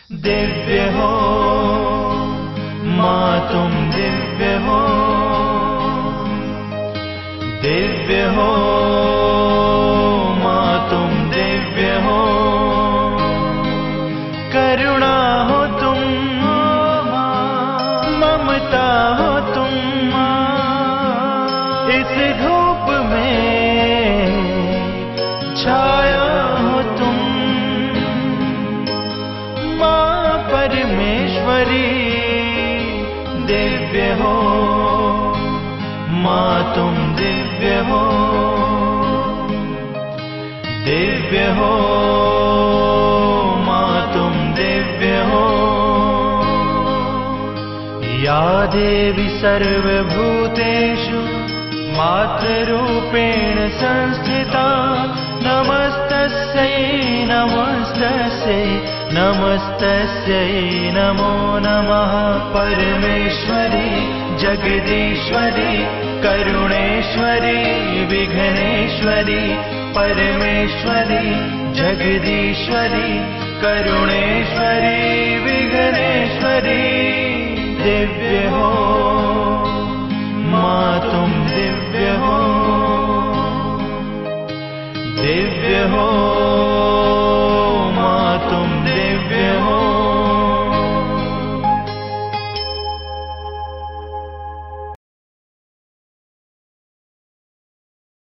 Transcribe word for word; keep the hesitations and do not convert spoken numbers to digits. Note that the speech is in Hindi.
दिव्य हो माँ तुम दिव्य हो, दिव्य हो माँ तुम दिव्य हो, करुणा हो तुम ममता हो तुम, इस धूप में छाया हो तुम, माँ परमेश्वरी दिव्य हो माँ तुम दिव्य हो, दिव्य हो माँ तुम दिव्य हो। या देवी सर्वभूतेषु मातृरूपेण संस्थिता, नमस्तस्यै नमस्तस्यै नमस्तस्यै नमो नमः। परमेश्वरी जगदीश्वरी करुणेश्वरी विघ्नेश्वरी, परमेश्वरी जगदीश्वरी करुणेश्वरी विघ्नेश्वरी दिव्य